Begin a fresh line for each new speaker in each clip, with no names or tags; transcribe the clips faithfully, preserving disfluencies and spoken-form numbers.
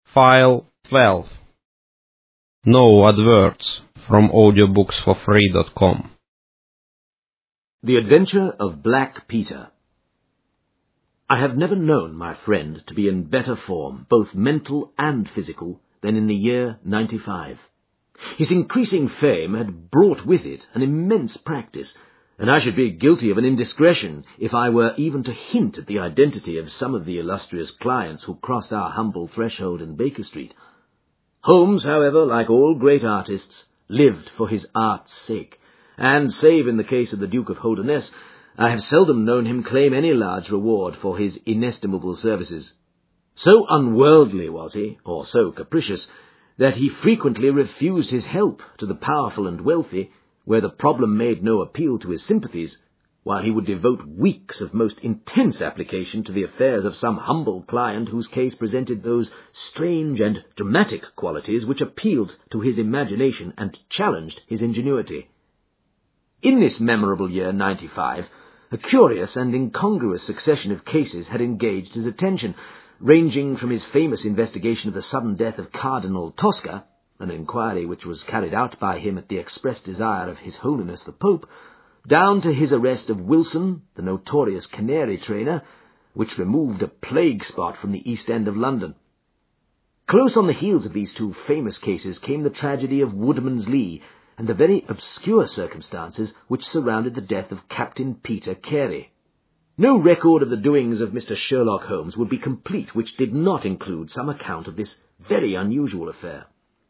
File twelve. No adverts from audiobooks for free dot com.
The Adventure of Black Peter. I have never known my friend to be in better form, both mental and physical, than in the year ninety-five. His increasing fame had brought with it an immense practice, and I should be guilty of an indiscretion if I were even to hint at the identity of some of the illustrious clients who crossed our humble threshold in Baker Street. Holmes, however, like all great artists, lived for his art's sake, and, save in the case of the Duke of Holderness, I have seldom known him claim any large reward for his inestimable services. So unworldly was he, or so capricious, that he frequently refused his help to the powerful and wealthy, where the problem made no appeal to his sympathies, while he would devote weeks of most intense application to the affairs of some humble client whose case presented those strange and dramatic qualities which appealed to his imagination and challenged his ingenuity. In this memorable year ninety-five, a curious and incongruous succession of cases had engaged his attention, ranging from his famous investigation of the sudden death of Cardinal Tosca, an inquiry which was carried out by him at the express desire of His Holiness the Pope, down to his arrest of Wilson, the notorious canary trainer, which removed a plague spot from the East End of London. Close on the heels of these two famous cases came the tragedy of Woodman's Lee, and the very obscure circumstances which surrounded the death of Captain Peter Carey. No record of the doings of Mister Sherlock Holmes would be complete which did not include some account of this very unusual affair.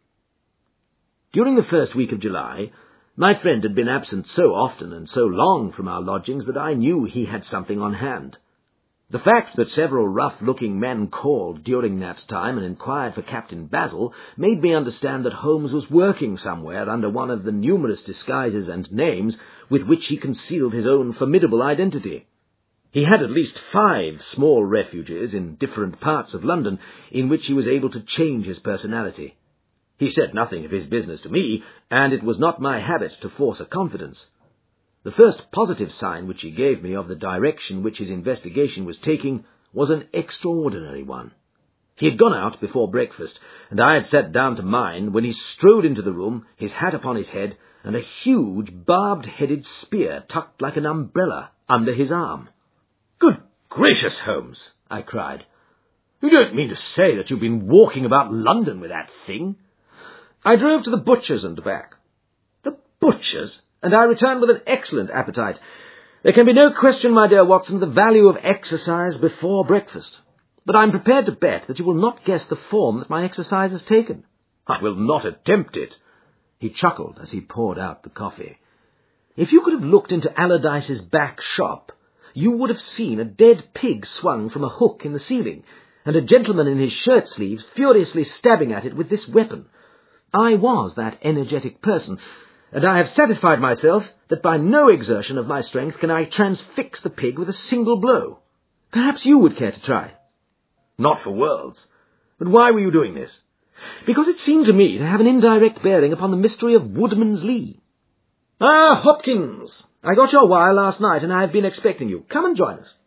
During the first week of July, my friend had been absent so often and so long from our lodgings that I knew he had something on hand. The fact that several rough-looking men called during that time and inquired for Captain Basil made me understand that Holmes was working somewhere under one of the numerous disguises and names with which he concealed his own formidable identity. He had at least five small refuges in different parts of London in which he was able to change his personality. He said nothing of his business to me, and it was not my habit to force a confidence. The first positive sign which he gave me of the direction which his investigation was taking was an extraordinary one. He had gone out before breakfast, and I had sat down to mine when he strode into the room, his hat upon his head, and a huge barbed-headed spear tucked like an umbrella under his arm. "Good gracious, Holmes!" I cried. "You don't mean to say that you've been walking about London with that thing?" "I drove to the butcher's and back." "The butcher's? And I returned with an excellent appetite. There can be no question, my dear Watson, of the value of exercise before breakfast. But I am prepared to bet that you will not guess the form that my exercise has taken." "I will not attempt it." He chuckled as he poured out the coffee. "If you could have looked into Allardyce's back shop, you would have seen a dead pig swung from a hook in the ceiling, and a gentleman in his shirt-sleeves furiously stabbing at it with this weapon. I was that energetic person, and I have satisfied myself that by no exertion of my strength can I transfix the pig with a single blow. Perhaps you would care to try." "Not for worlds. But why were you doing this?" "Because it seemed to me to have an indirect bearing upon the mystery of Woodman's Lee." "Ah, Hopkins! I got your wire last night, and I have been expecting you. Come and join us."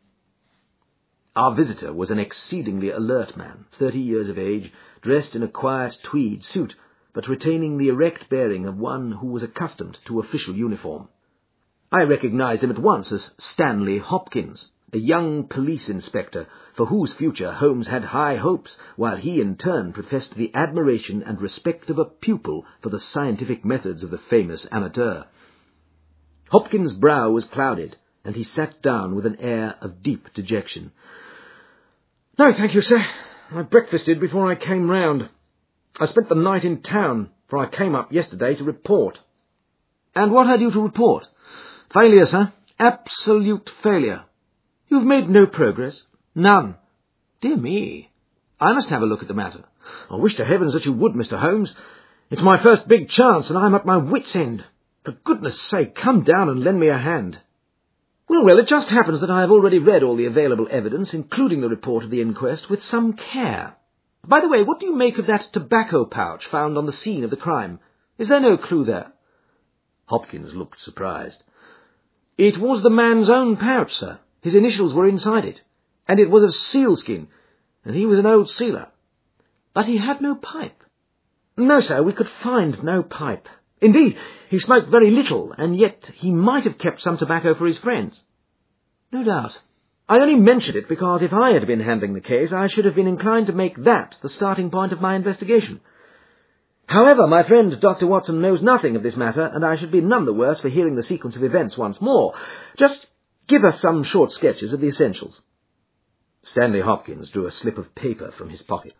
Our visitor was an exceedingly alert man, thirty years of age, dressed in a quiet tweed suit, but retaining the erect bearing of one who was accustomed to official uniform. I recognized him at once as Stanley Hopkins, a young police inspector for whose future Holmes had high hopes, while he in turn professed the admiration and respect of a pupil for the scientific methods of the famous amateur. Hopkins' brow was clouded, and he sat down with an air of deep dejection. "No, thank you, sir. I breakfasted before I came round. I spent the night in town, for I came up yesterday to report." "And what had you to report?" "Failure, sir. Absolute failure." "You have made no progress?" "None." "Dear me. I must have a look at the matter." "I wish to heavens that you would, Mister Holmes. It's my first big chance, and I'm at my wits' end. For goodness' sake, come down and lend me a hand." Well, well, it just happens that I have already read all the available evidence, including the report of the inquest, with some care. By the way, what do you make of that tobacco pouch found on the scene of the crime? Is there no clue there?" Hopkins looked surprised. "It was the man's own pouch, sir. His initials were inside it, and it was of sealskin, and he was an old sealer." But he had no pipe. No, sir, we could find no pipe. Indeed, he smoked very little, and yet he might have kept some tobacco for his friends. No doubt. I only mentioned it because if I had been handling the case, I should have been inclined to make that the starting point of my investigation. However, my friend Doctor Watson knows nothing of this matter, and I should be none the worse for hearing the sequence of events once more. Just give us some short sketches of the essentials. Stanley Hopkins drew a slip of paper from his pocket.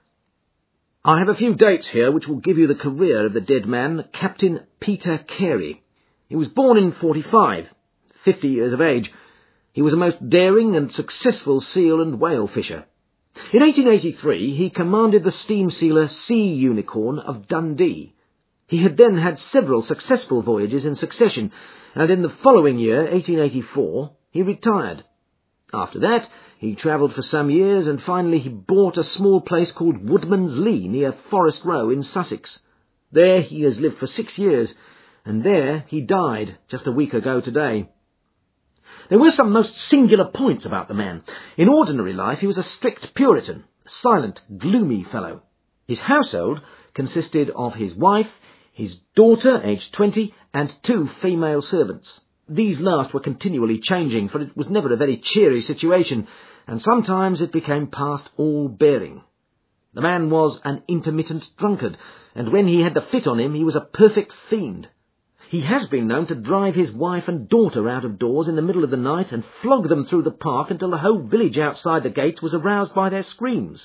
I have a few dates here which will give you the career of the dead man, Captain Peter Carey. He was born in forty-five, fifty years of age. He was a most daring and successful seal and whale fisher. In eighteen eighty-three, he commanded the steam sealer Sea Unicorn of Dundee. He had then had several successful voyages in succession, and in the following year, eighteen eighty-four, he retired. After that, he travelled for some years, and finally he bought a small place called Woodman's Lee, near Forest Row in Sussex. There he has lived for six years, and there he died just a week ago today. There were some most singular points about the man. In ordinary life he was a strict Puritan, a silent, gloomy fellow. His household consisted of his wife, his daughter, aged twenty, and two female servants. These last were continually changing, for it was never a very cheery situation, and sometimes it became past all bearing. The man was an intermittent drunkard, and when he had the fit on him he was a perfect fiend. He has been known to drive his wife and daughter out of doors in the middle of the night and flog them through the park until the whole village outside the gates was aroused by their screams.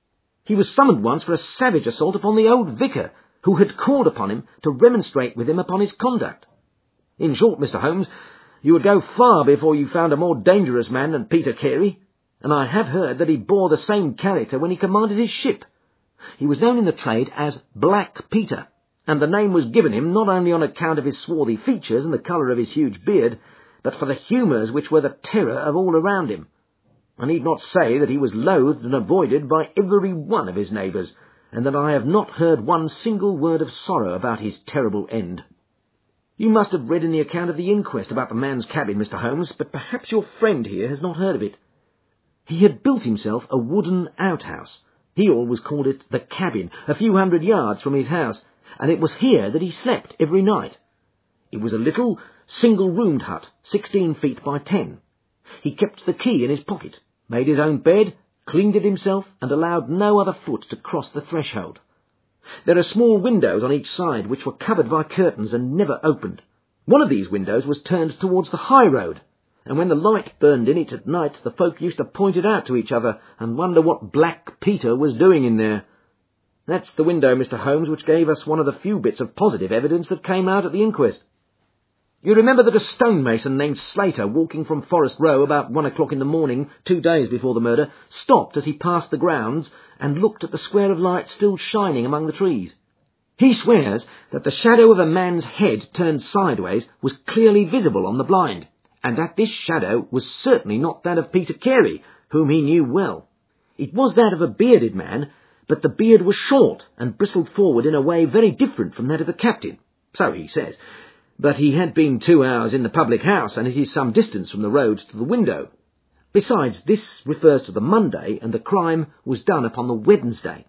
He was summoned once for a savage assault upon the old vicar, who had called upon him to remonstrate with him upon his conduct. In short, Mister Holmes, you would go far before you found a more dangerous man than Peter Carey, and I have heard that he bore the same character when he commanded his ship. He was known in the trade as Black Peter, and the name was given him not only on account of his swarthy features and the colour of his huge beard, but for the humours which were the terror of all around him. I need not say that he was loathed and avoided by every one of his neighbours, and that I have not heard one single word of sorrow about his terrible end. You must have read in the account of the inquest about the man's cabin, Mister Holmes, but perhaps your friend here has not heard of it. He had built himself a wooden outhouse. He always called it the cabin, a few hundred yards from his house, and it was here that he slept every night. It was a little, single-roomed hut, sixteen feet by ten. He kept the key in his pocket, made his own bed, cleaned it himself, and allowed no other foot to cross the threshold. There are small windows on each side which were covered by curtains and never opened. One of these windows was turned towards the high road, and when the light burned in it at night, the folk used to point it out to each other and wonder what Black Peter was doing in there. That's the window, Mister Holmes, which gave us one of the few bits of positive evidence that came out at the inquest. You remember that a stonemason named Slater, walking from Forest Row about one o'clock in the morning, two days before the murder, stopped as he passed the grounds and looked at the square of light still shining among the trees. He swears that the shadow of a man's head turned sideways was clearly visible on the blind, and that this shadow was certainly not that of Peter Carey, whom he knew well. It was that of a bearded man, but the beard was short and bristled forward in a way very different from that of the captain, so he says. But he had been two hours in the public house, and it is some distance from the road to the window. Besides, this refers to the Monday, and the crime was done upon the Wednesday.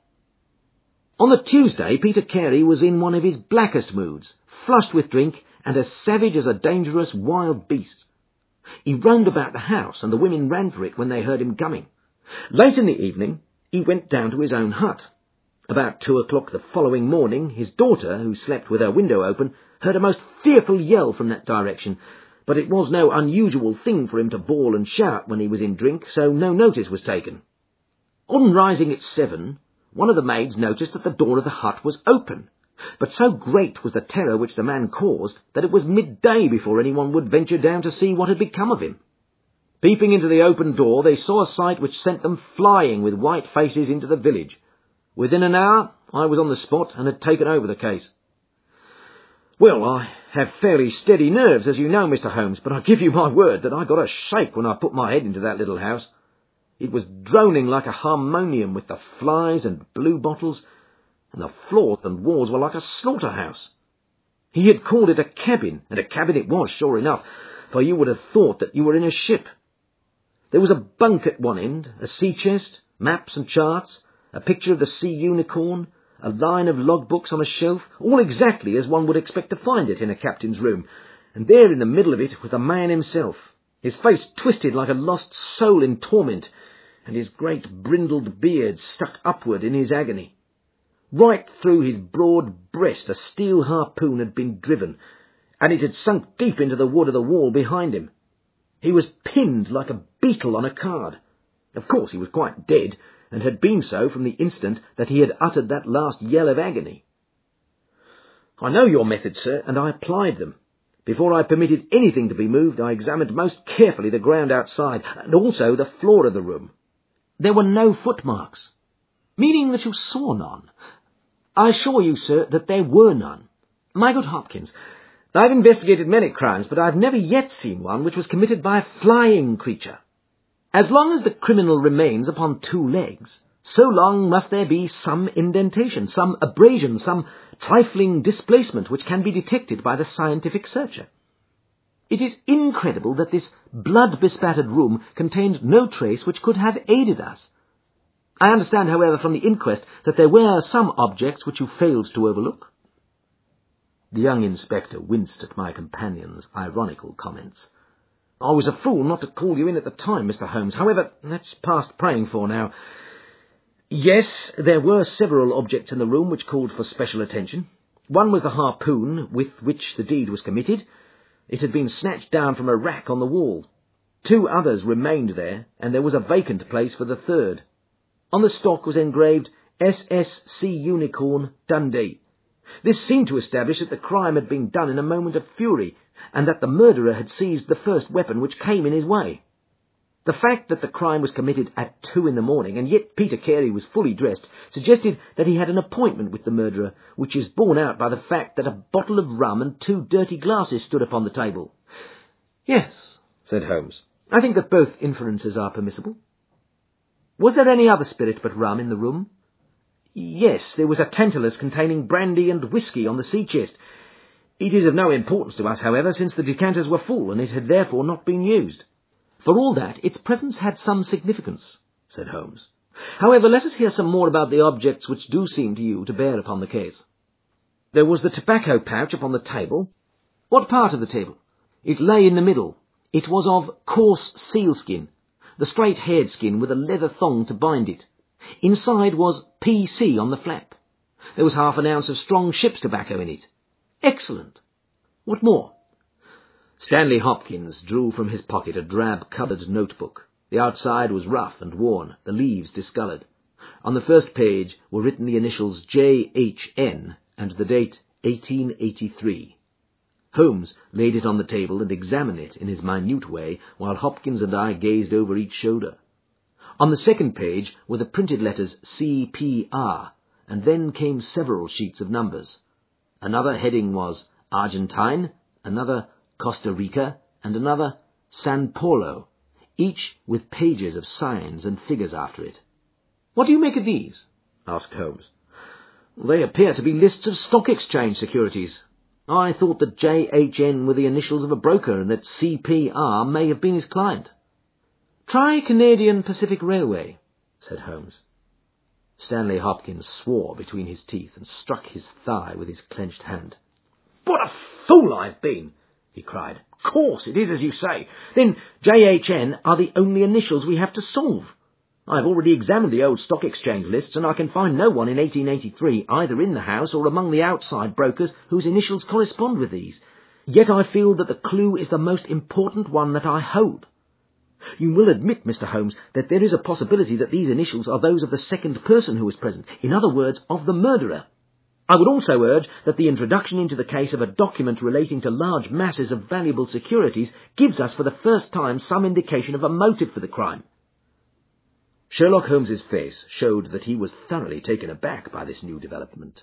On the Tuesday, Peter Carey was in one of his blackest moods, flushed with drink, and as savage as a dangerous wild beast. He roamed about the house, and the women ran for it when they heard him coming. Late in the evening, he went down to his own hut. About two o'clock the following morning, his daughter, who slept with her window open, heard a most fearful yell from that direction, but it was no unusual thing for him to bawl and shout when he was in drink, so no notice was taken. On rising at seven, one of the maids noticed that the door of the hut was open, but so great was the terror which the man caused that it was midday before anyone would venture down to see what had become of him. Peeping into the open door, they saw a sight which sent them flying with white faces into the village. Within an hour, I was on the spot and had taken over the case. Well, I have fairly steady nerves, as you know, Mister Holmes, but I give you my word that I got a shake when I put my head into that little house. It was droning like a harmonium with the flies and blue bottles, and the floors and walls were like a slaughterhouse. He had called it a cabin, and a cabin it was, sure enough, for you would have thought that you were in a ship. There was a bunk at one end, a sea chest, maps and charts, a picture of the sea unicorn, a line of logbooks on a shelf, all exactly as one would expect to find it in a captain's room, and there in the middle of it was the man himself, his face twisted like a lost soul in torment, and his great brindled beard stuck upward in his agony. Right through his broad breast a steel harpoon had been driven, and it had sunk deep into the wood of the wall behind him. He was pinned like a beetle on a card. Of course he was quite dead, and had been so from the instant that he had uttered that last yell of agony. I know your methods, sir, and I applied them. Before I permitted anything to be moved, I examined most carefully the ground outside, and also the floor of the room. There were no footmarks, meaning that you saw none. I assure you, sir, that there were none. My good Hopkins, I've investigated many crimes, but I've never yet seen one which was committed by a flying creature. As long as the criminal remains upon two legs, so long must there be some indentation, some abrasion, some trifling displacement which can be detected by the scientific searcher. It is incredible that this blood-bespattered room contained no trace which could have aided us. I understand, however, from the inquest that there were some objects which you failed to overlook. The young inspector winced at my companion's ironical comments. I was a fool not to call you in at the time, Mister Holmes. However, that's past praying for now. Yes, there were several objects in the room which called for special attention. One was the harpoon with which the deed was committed. It had been snatched down from a rack on the wall. Two others remained there, and there was a vacant place for the third. On the stock was engraved S S C Unicorn, Dundee. This seemed to establish that the crime had been done in a moment of fury, and that the murderer had seized the first weapon which came in his way. The fact that the crime was committed at two in the morning, and yet Peter Carey was fully dressed, suggested that he had an appointment with the murderer, which is borne out by the fact that a bottle of rum and two dirty glasses stood upon the table. Yes, said Holmes. I think that both inferences are permissible. Was there any other spirit but rum in the room? Yes, there was a tantalus containing brandy and whisky on the sea chest. It is of no importance to us, however, since the decanters were full, and it had therefore not been used. For all that, its presence had some significance, said Holmes. However, let us hear some more about the objects which do seem to you to bear upon the case. There was the tobacco pouch upon the table. What part of the table? It lay in the middle. It was of coarse sealskin, the straight-haired skin with a leather thong to bind it. Inside was P C on the flap. There was half an ounce of strong ship's tobacco in it. Excellent. What more? Stanley Hopkins drew from his pocket a drab-covered notebook. The outside was rough and worn, the leaves discoloured. On the first page were written the initials J H N and the date eighteen eighty-three. Holmes laid it on the table and examined it in his minute way, while Hopkins and I gazed over each shoulder. On the second page were the printed letters C P R, and then came several sheets of numbers. Another heading was Argentine, another Costa Rica, and another San Paulo, each with pages of signs and figures after it. What do you make of these? Asked Holmes. They appear to be lists of stock exchange securities. I thought that J H N were the initials of a broker, and that C P R may have been his client. Try Canadian Pacific Railway, said Holmes. Stanley Hopkins swore between his teeth and struck his thigh with his clenched hand. What a fool I've been! He cried. Of course, it is as you say. Then J H N are the only initials we have to solve. I've already examined the old stock exchange lists, and I can find no one in eighteen eighty-three, either in the house or among the outside brokers, whose initials correspond with these. Yet I feel that the clue is the most important one that I hold. You will admit, Mister Holmes, that there is a possibility that these initials are those of the second person who was present, in other words, of the murderer. I would also urge that the introduction into the case of a document relating to large masses of valuable securities gives us for the first time some indication of a motive for the crime. Sherlock Holmes's face showed that he was thoroughly taken aback by this new development.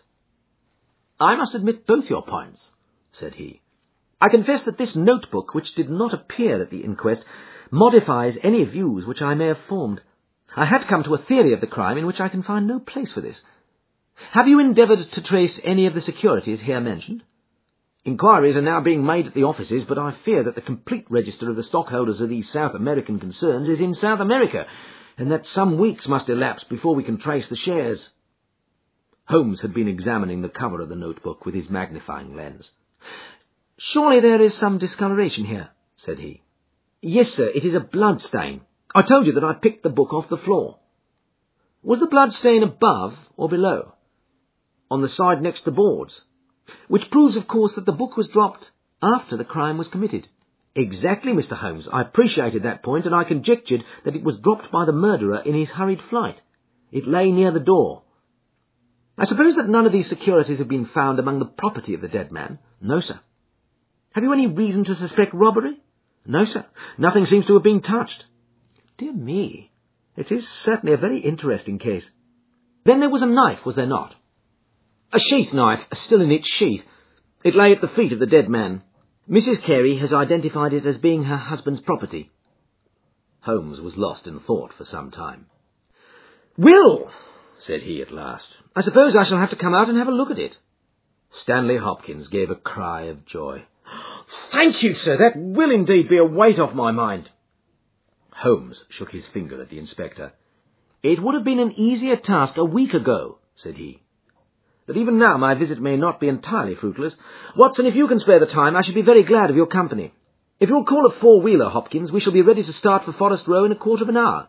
I must admit both your points, said he. I confess that this notebook, which did not appear at the inquest, modifies any views which I may have formed. I had come to a theory of the crime in which I can find no place for this. Have you endeavoured to trace any of the securities here mentioned? Inquiries are now being made at the offices, but I fear that the complete register of the stockholders of these South American concerns is in South America, and that some weeks must elapse before we can trace the shares." Holmes had been examining the cover of the notebook with his magnifying lens. "Surely there is some discoloration here," said he. "Yes, sir, it is a blood stain. I told you that I picked the book off the floor." "Was the blood stain above or below?" "On the side next the boards." "Which proves, of course, that the book was dropped after the crime was committed." "Exactly, Mister Holmes. I appreciated that point, and I conjectured that it was dropped by the murderer in his hurried flight. It lay near the door." "I suppose that none of these securities have been found among the property of the dead man?" "No, sir." "Have you any reason to suspect robbery?" "No, sir. Nothing seems to have been touched." "Dear me, it is certainly a very interesting case. Then there was a knife, was there not?" "A sheath knife, still in its sheath. It lay at the feet of the dead man. Missus Carey has identified it as being her husband's property." Holmes was lost in thought for some time. "Will," said he at last, "I suppose I shall have to come out and have a look at it." Stanley Hopkins gave a cry of joy. "Thank you, sir. That will indeed be a weight off my mind." Holmes shook his finger at the inspector. "It would have been an easier task a week ago," said he. "But even now my visit may not be entirely fruitless. Watson, if you can spare the time, I should be very glad of your company. If you'll call a four-wheeler, Hopkins, we shall be ready to start for Forest Row in a quarter of an hour."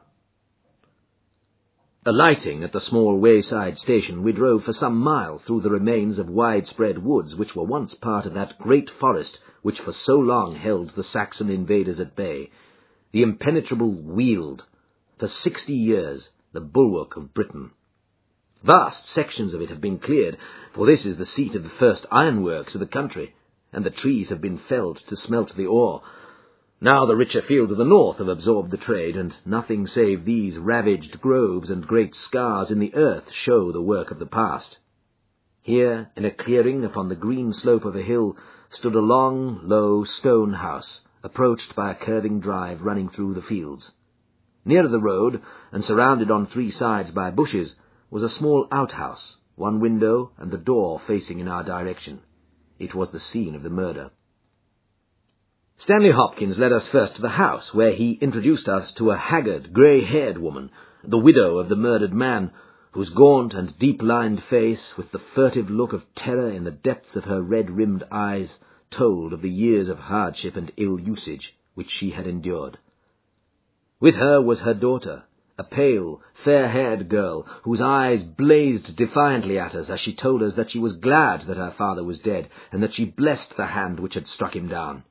Alighting at the small wayside station, we drove for some miles through the remains of widespread woods which were once part of that great forest which for so long held the Saxon invaders at bay, the impenetrable Weald, for sixty years the bulwark of Britain. Vast sections of it have been cleared, for this is the seat of the first ironworks of the country, and the trees have been felled to smelt the ore. Now the richer fields of the north have absorbed the trade, and nothing save these ravaged groves and great scars in the earth show the work of the past. Here, in a clearing upon the green slope of a hill, stood a long, low stone house, approached by a curving drive running through the fields. Nearer the road, and surrounded on three sides by bushes, was a small outhouse, one window and the door facing in our direction. It was the scene of the murder. Stanley Hopkins led us first to the house, where he introduced us to a haggard, grey-haired woman, the widow of the murdered man, whose gaunt and deep-lined face, with the furtive look of terror in the depths of her red-rimmed eyes, told of the years of hardship and ill usage which she had endured. With her was her daughter, a pale, fair-haired girl, whose eyes blazed defiantly at us as she told us that she was glad that her father was dead, and that she blessed the hand which had struck him down.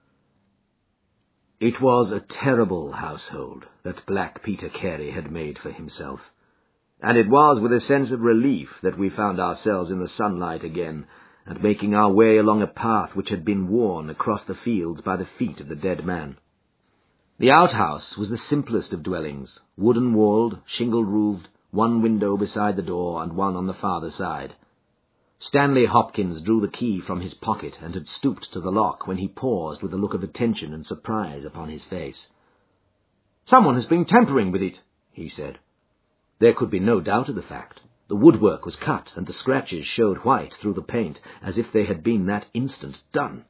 It was a terrible household that Black Peter Carey had made for himself, and it was with a sense of relief that we found ourselves in the sunlight again, and making our way along a path which had been worn across the fields by the feet of the dead man. The outhouse was the simplest of dwellings, wooden-walled, shingle-roofed, one window beside the door and one on the farther side. Stanley Hopkins drew the key from his pocket and had stooped to the lock when he paused with a look of attention and surprise upon his face. "Someone has been tampering with it," he said. There could be no doubt of the fact. The woodwork was cut, and the scratches showed white through the paint, as if they had been that instant done.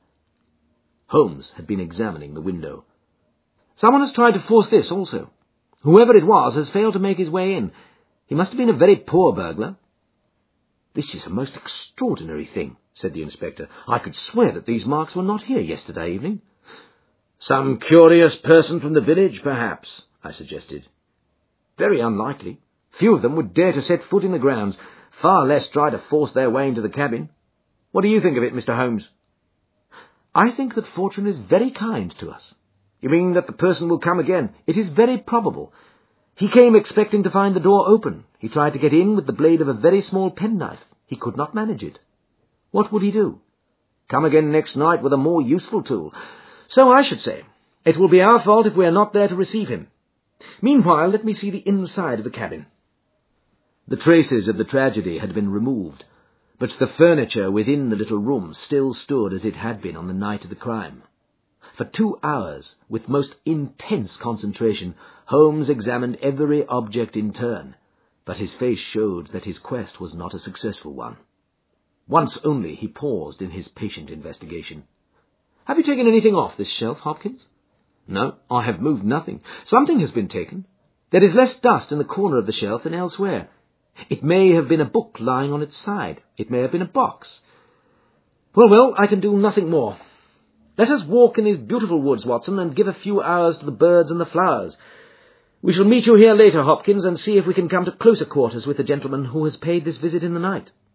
Holmes had been examining the window. "Someone has tried to force this also. Whoever it was has failed to make his way in. He must have been a very poor burglar." "This is a most extraordinary thing," said the inspector. "I could swear that these marks were not here yesterday evening." "Some curious person from the village, perhaps," I suggested. "Very unlikely. Few of them would dare to set foot in the grounds, far less try to force their way into the cabin. What do you think of it, Mister Holmes?" "I think that fortune is very kind to us." "You mean that the person will come again?" "It is very probable. He came expecting to find the door open. He tried to get in with the blade of a very small penknife. He could not manage it. What would he do?" "Come again next night with a more useful tool." "So I should say. It will be our fault if we are not there to receive him. Meanwhile, let me see the inside of the cabin." The traces of the tragedy had been removed, but the furniture within the little room still stood as it had been on the night of the crime. For two hours, with most intense concentration, Holmes examined every object in turn, but his face showed that his quest was not a successful one. Once only he paused in his patient investigation. "Have you taken anything off this shelf, Hopkins?" "No, I have moved nothing. Something has been taken." There is less dust in the corner of the shelf than elsewhere. It may have been a book lying on its side. It may have been a box. Well, well, I can do nothing more. Let us walk in these beautiful woods, Watson, and give a few hours to the birds and the flowers. We shall meet you here later, Hopkins, and see if we can come to closer quarters with the gentleman who has paid this visit in the night.